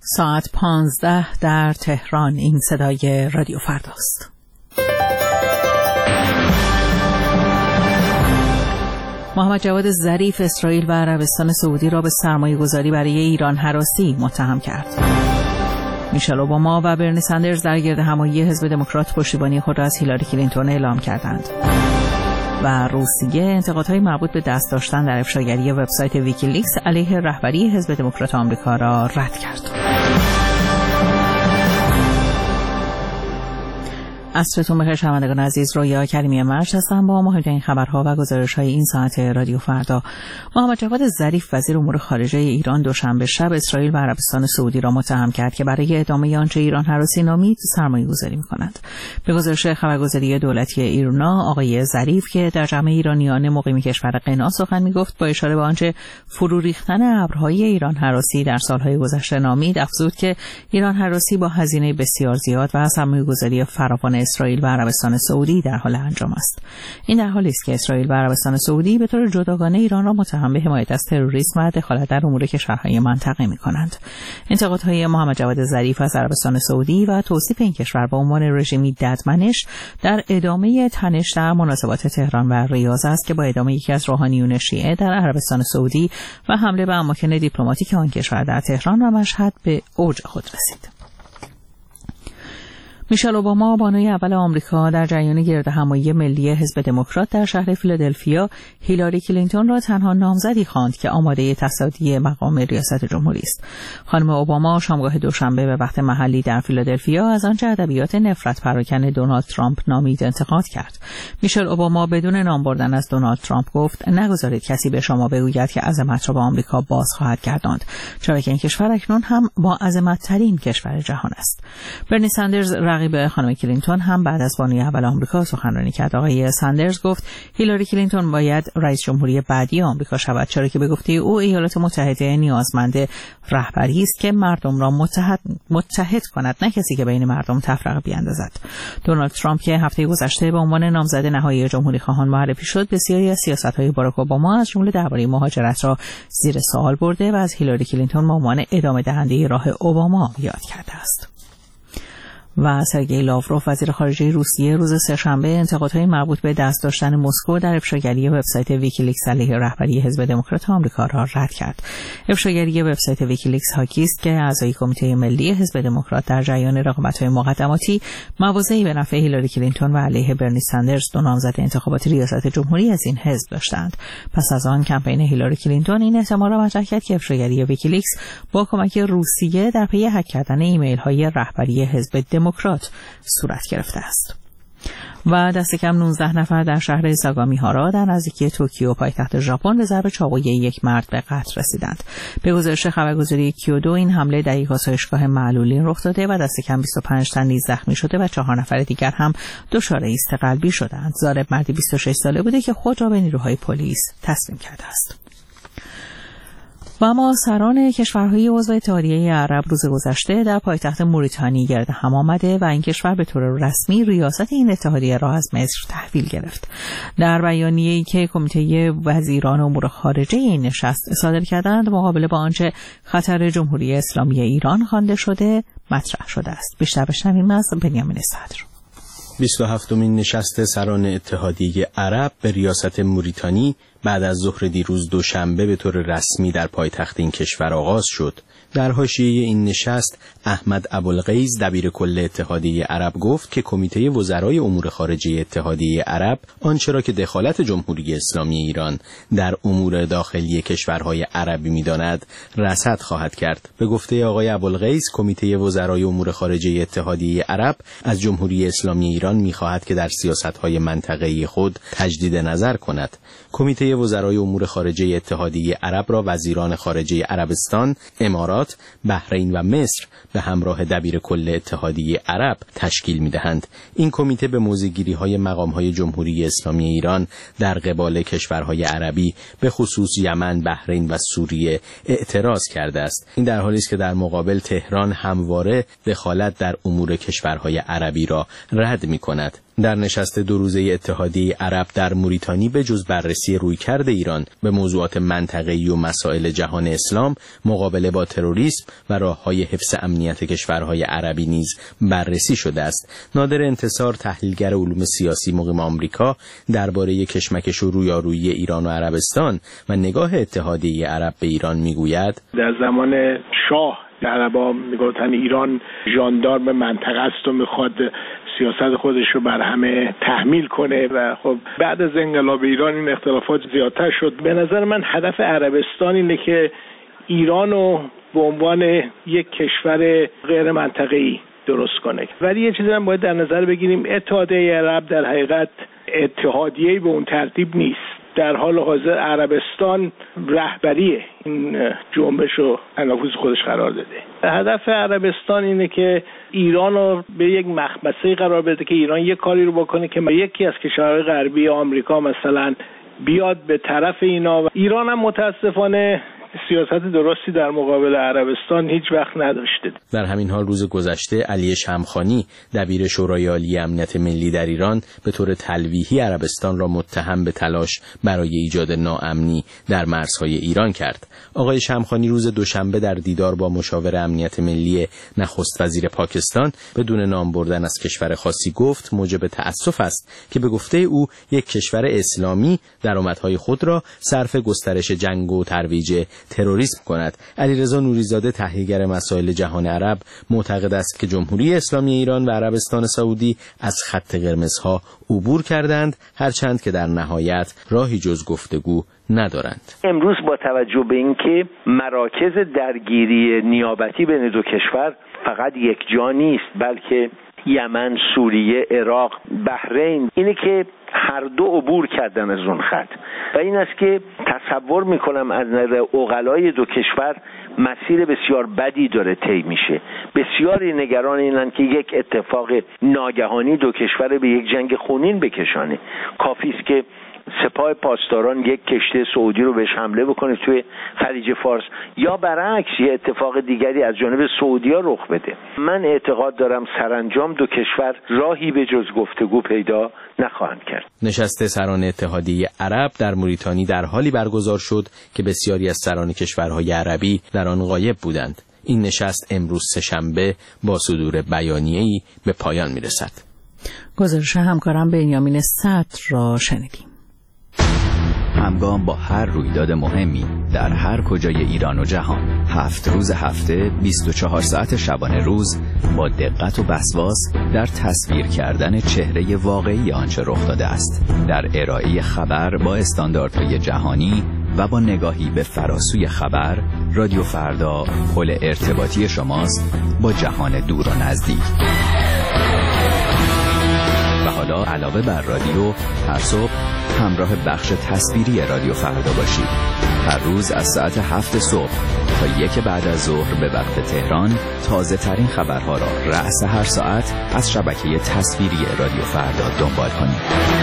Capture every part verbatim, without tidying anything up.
ساعت پانزده در تهران. این صدای رادیو فرداست. محمد جواد ظریف اسرائیل و عربستان سعودی را به سرمایه گذاری برای ایران هراسی متهم کرد. میشل اوباما و برنی سندرز در گردهمایی حزب دموکرات پشتیبانی خود را از هیلاری کلینتون اعلام کردند. و روسیه انتقادهای مربوط به دست داشتن در افشاگری وبسایت ویکیلیکس علیه رهبری حزب دموکرات آمریکا را رد کرد. عصرتون بخیر شنوندگان عزیز، رویا کریمی مرج هستم با مهمترین خبرها و گزارش‌های این ساعت رادیو فردا. محمد جواد ظریف وزیر امور خارجه ایران دوشنبه شب اسرائیل و عربستان سعودی را متهم کرد که برای ادامه آنچه ایران هراسی نامید سرمایه‌گذاری می‌کنند. به گزارش خبرگزاری دولتی ایرنا، آقای ظریف که در جمع ایرانیان مقیم کشور غنا سخن می‌گفت، با اشاره به آنچه فرو ریختن ابرهای ایران هراسی در سال‌های گذشته نامید، افزود که ایران هراسی با هزینه بسیار زیاد و سرمایه‌گذاری فراوان اسرائیل و عربستان سعودی در حال انجام است. این در حالی است که اسرائیل و عربستان سعودی به طور جداگانه ایران را متهم به حمایت از تروریسم و دخالت در امور کشورهای منطقه می‌کنند. انتقادهای محمد جواد ظریف از عربستان سعودی و توصیف این کشور به عنوان رژیمی ددمنش در ادامه تنش در مناسبات تهران و ریاض است که با ادامه یکی از روحانیون شیعه در عربستان سعودی و حمله به اماکن دیپلماتیک آن کشور در تهران و مشهد به اوج خود رسید. میشل اوباما بانوی اول آمریکا در جریان گردهمایی ملی حزب دموکرات در شهر فیلادلفیا هیلاری کلینتون را تنها نامزدی خواند که آماده تصدی مقام ریاست جمهوری است. خانم اوباما شامگاه دوشنبه به وقت محلی در فیلادلفیا از آنچه ادبیات نفرت پراکن دونالد ترامپ نامید انتقاد کرد. میشل اوباما بدون نام بردن از دونالد ترامپ گفت: نگذارید کسی به شما بگوید که عظمت را به آمریکا باز خواهد گرداند، چرا که این کشور اکنون هم با عظمت‌ترین کشور جهان است. برنی سندرز رقیب خانم کلینتون هم بعد از بانوی اول آمریکا سخنرانی کرد. آقای سندرز گفت هیلاری کلینتون باید رئیس جمهوری بعدی آمریکا شود، چرا که به گفته او ایالات متحده نیازمند رهبری است که مردم را متحد متحد کند، نه کسی که بین مردم تفرقه بیاندازد. دونالد ترامپ که هفته گذشته به عنوان نامزد نهایی جمهوری خواهان معرفی شد، بسیاری از سیاست‌های باراک اوباما از جمله درباره مهاجرت را زیر سوال برده و از هیلاری کلینتون به عنوان ادامه دهنده راه اوباما یاد کرده است. و سرگئی لاوروف وزیر خارجه روسیه روز سه‌شنبه انتقادهای مربوط به دست داشتن مسکو در افشاگری وبسایت ویکیلیکس علیه رهبری حزب دموکرات آمریکا را رد کرد. افشاگری وبسایت ویکیلیکس حاکی است که اعضای کمیته ملی حزب دموکرات در جریان رقابت‌های مقدماتی موازی به نفع هیلاری کلینتون و علیه برنی سندرز، دو نامزد انتخابات ریاست جمهوری از این حزب داشتند. پس از آن کمپین هیلاری کلینتون این احتمال را مطرح کرد که افشاگری ویکیلیکس با کمک روسیه در پی هک کردن ایمیل‌های رهبری حزب دموکرات صورت گرفته است. و دست کم نوزده نفر در شهر ساگامیهارا در نزدیکی توکیو پایتخت ژاپن به ضرب چاقوی یک مرد به قتل رسیدند. به گزارش خبرگزاری کیودو این حمله در یک آسایشگاه معلولین رخ داده و دست کم بیست و پنج تن نیز زخمی شده و چهار نفر دیگر هم دچار ایست قلبی شدند. ضارب مردی بیست و شش ساله بوده که خود را به نیروهای پلیس تسلیم کرده است. و اما سران کشورهای عضو اتحادیه عرب روز گذشته در پایتخت موریتانی گرد هم آمده و این کشور به طور رسمی ریاست این اتحادیه را از مصر تحویل گرفت. در بیانیه‌ای که کمیته وزیران امور خارجه این نشست صادر کردند، مقابله با آنچه خطر جمهوری اسلامی ایران خوانده شده مطرح شده است. بیشتر بشنویم از بنیامین صدر. بیست و هفتمین نشست سران اتحادیه عرب به ریاست موریتانی بعد از ظهر دیروز دوشنبه به طور رسمی در پایتخت این کشور آغاز شد. در حاشیه این نشست احمد ابوالغیث دبیر کل اتحادیه عرب گفت که کمیته وزرای امور خارجه اتحادیه عرب آنچه را که دخالت جمهوری اسلامی ایران در امور داخلی کشورهای عربی می‌داند رصد خواهد کرد. به گفته آقای ابوالغیث، کمیته وزرای امور خارجه اتحادیه عرب از جمهوری اسلامی ایران می‌خواهد که در سیاست‌های منطقه‌ای خود تجدید نظر کند. کمیته وزرای امور خارجه اتحادیه عرب را وزیران خارجه عربستان، امارات، بحرین و مصر به همراه دبیر کل اتحادیه عرب تشکیل می‌دهند. این کمیته به موضع‌گیری‌های مقام‌های جمهوری اسلامی ایران در قبال کشورهای عربی به خصوص یمن، بحرین و سوریه اعتراض کرده است. این در حالی است که در مقابل تهران همواره دخالت در امور کشورهای عربی را رد می‌کند. در نشست دو روزه اتحادیه عرب در موریتانی به جز بررسی رویکرد ایران به موضوعات منطقه‌ای و مسائل جهان اسلام، مقابله با تروریسم و راه‌های حفظ امنیت کشورهای عربی نیز بررسی شده است. نادر انتصار، تحلیلگر علوم سیاسی مقیم آمریکا، درباره کشمکش و رویارویی ایران و عربستان و نگاه اتحادیه عرب به ایران میگوید: در زمان شاه عربا میگفتن ایران ژاندارم منطقه است و میخواد سیاست خودش رو بر همه تحمیل کنه و خب بعد از انقلاب ایران این اختلافات زیادتر شد. به نظر من هدف عربستان اینه که ایران رو به عنوان یک کشور غیر منطقه‌ای درست کنه. ولی یه چیزی هم باید در نظر بگیریم، اتحادیه عرب در حقیقت اتحادیه‌ای به اون ترتیب نیست. در حال حاضر عربستان رهبری این جنبش رو تنفوذ خودش قرار داده. هدف عربستان اینه که ایران رو به یک مخمسه قرار بده که ایران یک کاری رو بکنه که یکی از کشورهای غربی آمریکا مثلا بیاد به طرف اینا و ایران هم متاسفانه سیاست درستی در مقابل عربستان هیچ وقت نداشته. در همین حال روز گذشته علی شمخانی، دبیر شورای عالی امنیت ملی در ایران، به طور تلویحی عربستان را متهم به تلاش برای ایجاد ناامنی در مرزهای ایران کرد. آقای شمخانی روز دوشنبه در دیدار با مشاور امنیت ملی نخست وزیر پاکستان بدون نام بردن از کشور خاصی گفت موجب تأسف است که به گفته او یک کشور اسلامی درآمدهای خود را صرف گسترش جنگ و ترویج تروریسم کند. علیرضا نوریزاده، تحلیلگر مسائل جهان عرب، معتقد است که جمهوری اسلامی ایران و عربستان سعودی از خط قرمزها عبور کردند، هرچند که در نهایت راهی جز گفتگو ندارند. امروز با توجه به اینکه مراکز درگیری نیابتی بین دو کشور فقط یک جا نیست، بلکه یمن، سوریه، عراق، بحرین، اینه که هر دو عبور کردن از اون خط و این است که تصور میکنم از نظر عقلای دو کشور مسیر بسیار بدی داره طی میشه. بسیاری نگران اینن که یک اتفاق ناگهانی دو کشور به یک جنگ خونین بکشانه. کافی است که سپاه پاسداران یک کشتی سعودی رو بهش حمله بکنه توی خلیج فارس یا برعکس یه اتفاق دیگری از جانب سعودیا رخ بده. من اعتقاد دارم سرانجام دو کشور راهی به جز گفتگو پیدا نخواهند کرد. نشست سران اتحادیه عرب در موریتانی در حالی برگزار شد که بسیاری از سران کشورهای عربی در آن غایب بودند. این نشست امروز سه‌شنبه با صدور بیانیه‌ای به پایان میرسد. گزارش همکارم بنیامین صدر را شنیدیم. همگام با هر رویداد مهمی در هر کجای ایران و جهان، هفت روز هفته، بیست و چهار ساعت شبانه روز، با دقت و وسواس در تصویر کردن چهره واقعی آنچه رخ داده است، در ارائه خبر با استانداردهای جهانی و با نگاهی به فراسوی خبر، رادیو فردا پل ارتباطی شماست با جهان دور و نزدیک. و حالا علاوه بر رادیو، هر صبح همراه بخش تصویری رادیو فردا باشید. هر روز از ساعت هفت صبح تا یک بعد از ظهر به وقت تهران تازه ترین خبرها را رأس هر ساعت از شبکه تصویری رادیو فردا دنبال کنید.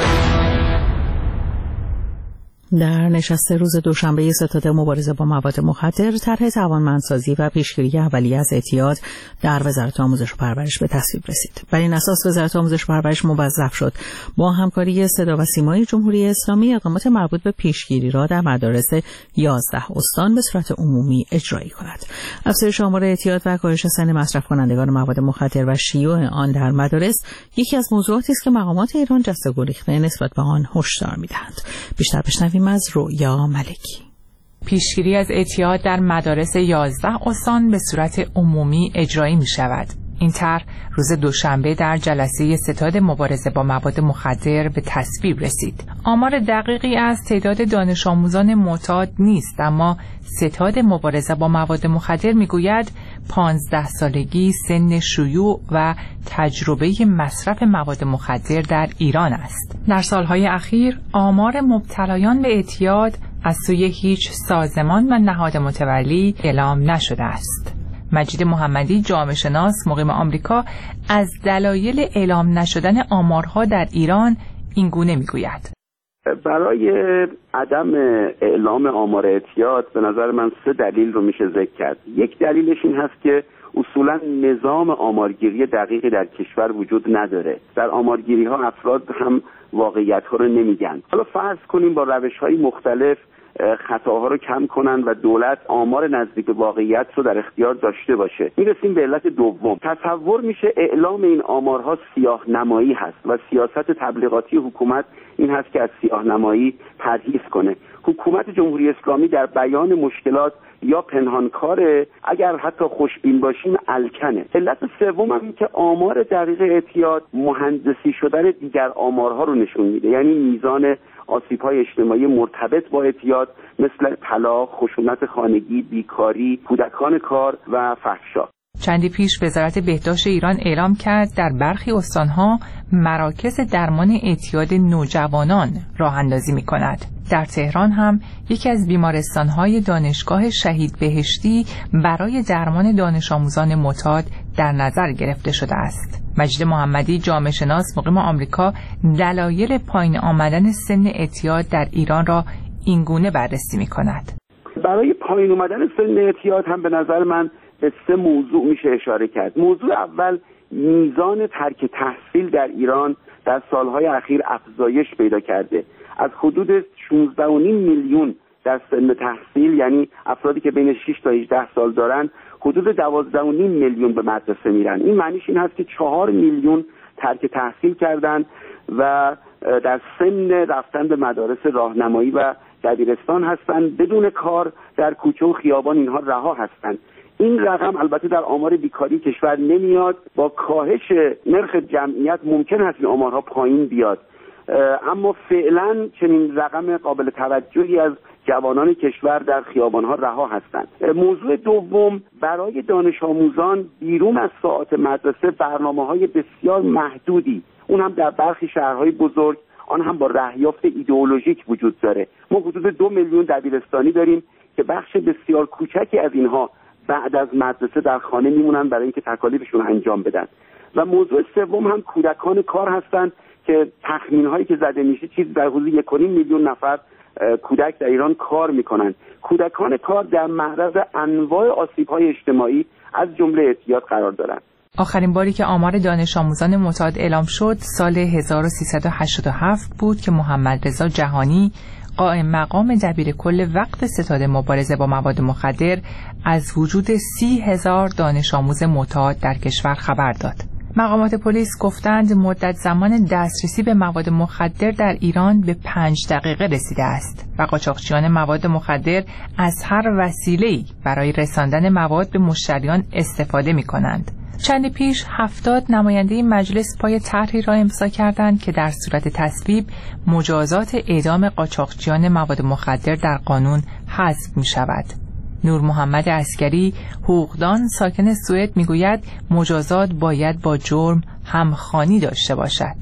در نشست روز دوشنبه ستاد مبارزه با مواد مخدر، طرح توانمندسازی و پیشگیری اولیه از اعتیاد در وزارت آموزش و پرورش به تصویب رسید. بر این اساس وزارت آموزش و پرورش موظف شد با همکاری صدا و سیمای جمهوری اسلامی اقدامات مربوط به پیشگیری را در مدارس یازده استان به صورت عمومی اجرایی کند. افزایش آمار اعتیاد و کاهش سن مصرف کنندگان مواد مخدر و شیوع آن در مدارس یکی از موضوعاتی است که مقامات ایران جسته گریخته نسبت به آن هشدار می‌دهند. بیشتر بشنویم از رویا ملکی. پیشگیری از اعتیاد در مدارس یازده استان به صورت عمومی اجرایی می شود. این طرح روز دوشنبه در جلسه ستاد مبارزه با مواد مخدر به تصویب رسید. آمار دقیقی از تعداد دانش آموزان معتاد نیست، اما ستاد مبارزه با مواد مخدر میگوید پانزده سالگی سن شیوع و تجربه مصرف مواد مخدر در ایران است. در سالهای اخیر آمار مبتلایان به اعتیاد از سوی هیچ سازمان و نهاد متولی اعلام نشده است. مجید محمدی، جامعه شناس مقیم آمریکا، از دلایل اعلام نشدن آمارها در ایران این گونه میگوید: برای عدم اعلام آمار اعتیاد به نظر من سه دلیل رو میشه ذکر کرد. یک دلیلش این هست که اصولا نظام آمارگیری دقیقی در کشور وجود نداره. در آمارگیری ها افراد هم واقعیت ها رو نمیگن. حالا فرض کنیم با روش های مختلف خطاها رو کم کنن و دولت آمار نزدیک واقعیت رو در اختیار داشته باشه. میرسیم به علت دوم. تصور میشه اعلام این آمارها سیاه نمایی هست و سیاست تبلیغاتی حکومت این هست که از سیاه نمایی پرهیز کنه. حکومت جمهوری اسلامی در بیان مشکلات یا پنهانکاره، اگر حتی خوشبین باشیم الکنه. علت سوم هم این که آمار دقیق اعتیاد مهندسی شدن دیگر آمارها رو نشون میده، یعنی میزان آسیب‌های اجتماعی مرتبط با اعتیاد مثل طلاق، خشونت خانگی، بیکاری، کودکان کار و فحشا. چندی پیش وزارت بهداشت ایران اعلام کرد در برخی استانها مراکز درمان اعتیاد نوجوانان راه اندازی می کند. در تهران هم یکی از بیمارستانهای دانشگاه شهید بهشتی برای درمان دانش آموزان معتاد در نظر گرفته شده است. مجید محمدی جامعه شناس مقیم آمریکا دلایل پایین آمدن سن اعتیاد در ایران را اینگونه بررسی می کند. برای پایین آمدن سن اعتیاد هم به نظر من به سه موضوع میشه اشاره کرد. موضوع اول میزان ترک تحصیل در ایران در سالهای اخیر افزایش پیدا کرده. از حدود شانزده و نیم میلیون در سن تحصیل، یعنی افرادی که بین شش تا هجده سال دارن، حدود دوازده و نیم میلیون به مدرسه میرن. این معنیش این هست که چهار میلیون ترک تحصیل کردن و در سن رفتن به مدارس راهنمایی و دبیرستان هستن، بدون کار در کوچه و خیابان اینها رها هستن. این رقم البته در آمار بیکاری کشور نمیاد. با کاهش نرخ جمعیت ممکن است این آمارها پایین بیاد، اما فعلا چنین رقم قابل توجهی از جوانان کشور در خیابانها رها هستند. موضوع دوم، برای دانش آموزان بیرون از ساعات مدرسه برنامه‌های بسیار محدودی، اون هم در برخی شهرهای بزرگ، آن هم با رهیافت ایدئولوژیک وجود داره. ما حدود دو میلیون دبیرستانی داریم که بخش بسیار کوچکی از اینها بعد از مدرسه در خانه میمونن برای اینکه تکالیفشون انجام بدن. و موضوع سوم هم کودکان کار هستند که تخمین هایی که زده میشه چیز در حدود یک و نیم میلیون نفر کودک در ایران کار میکنن. کودکان کار در معرض انواع آسیب های اجتماعی از جمله اعتیاد قرار دارند. آخرین باری که آمار دانش آموزان معتاد اعلام شد سال هزار و سیصد و هشتاد و هفت بود که محمد رضا جهانی قائم مقام دبیر کل وقت ستاد مبارزه با مواد مخدر از وجود سی هزار دانش آموز معتاد در کشور خبر داد. مقامات پلیس گفتند مدت زمان دسترسی به مواد مخدر در ایران به پنج دقیقه رسیده است و قاچاقچیان مواد مخدر از هر وسیله‌ای برای رساندن مواد به مشتریان استفاده می‌کنند. چند پیش هفتاد نماینده مجلس پای طرحی را امضا کردند که در صورت تصویب مجازات اعدام قاچاقچیان مواد مخدر در قانون حذف می شود. نور محمد عسکری حقوقدان ساکن سوئد میگوید مجازات باید با جرم همخوانی داشته باشد.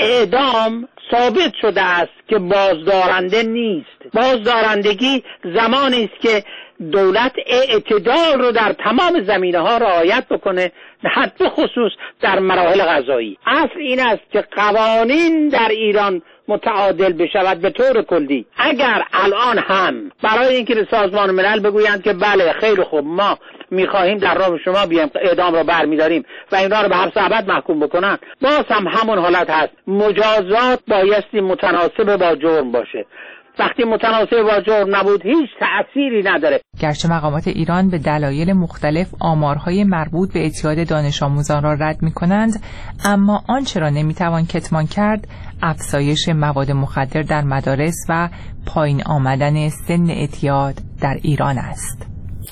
اعدام ثابت شده است که بازدارنده نیست. بازدارندگی زمانی است که دولت اعتدال رو در تمام زمینه‌ها رعایت بکنه، حتی خصوص در مراحل قضایی. اصل این است که قوانین در ایران متعادل بشود به طور کلی. اگر الان هم برای اینکه به سازمان ملل بگویند که بله خیلی خوب ما میخواهیم در راه شما بیایم اعدام رو برمیداریم و اینا رو به حبس ابد محکوم بکنن، باز هم همون حالت هست. مجازات بایستی متناسب با جرم باشه. وقتی متناسب با جرم نبود هیچ تأثیری نداره. گرچه مقامات ایران به دلایل مختلف آمارهای مربوط به اعتیاد دانش آموزان را رد می کنند، اما آنچه را نمی توان کتمان کرد افزایش مواد مخدر در مدارس و پایین آمدن سن اعتیاد در ایران است.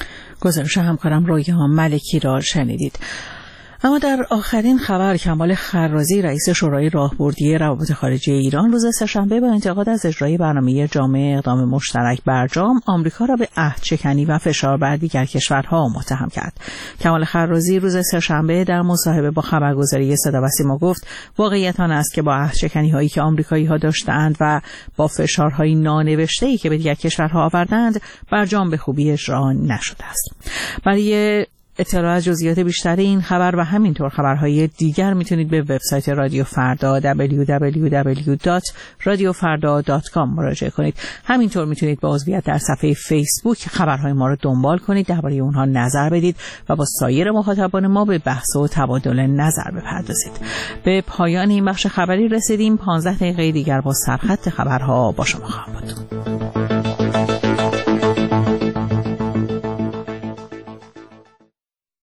گزارش همکارم رویا ملکی را شنیدید. اما در آخرین خبر، کمال خرازی رئیس شورای راهبردی روابط خارجی ایران روز سه‌شنبه با انتقاد از اجرای برنامه جامع اقدام مشترک برجام آمریکا را به عهدشکنی و فشار بر دیگر کشورها متهم کرد. کمال خرازی روز سه‌شنبه در مصاحبه با خبرگزاری صدا و سیما گفت واقعیت آن است که با عهدشکنی هایی که آمریکایی‌ها داشتند و با فشارهای نانوشته‌ای که به دیگر کشورها آوردند برجام به خوبی اجرا نشده است. برای اطلاع از جزئیات بیشتر این خبر و همینطور خبرهای دیگر میتونید به وبسایت رادیو فردا دبلیو دبلیو دبلیو دات رادیو فردا دات کام مراجعه کنید. همینطور میتونید با عضویت در صفحه فیسبوک خبرهای ما رو دنبال کنید، درباره اونها نظر بدید و با سایر مخاطبان ما به بحث و تبادل نظر بپردازید. به پایان این بخش خبری رسیدیم. پانزده دقیقه دیگر با سرخط خبرها با شما خواهم بود.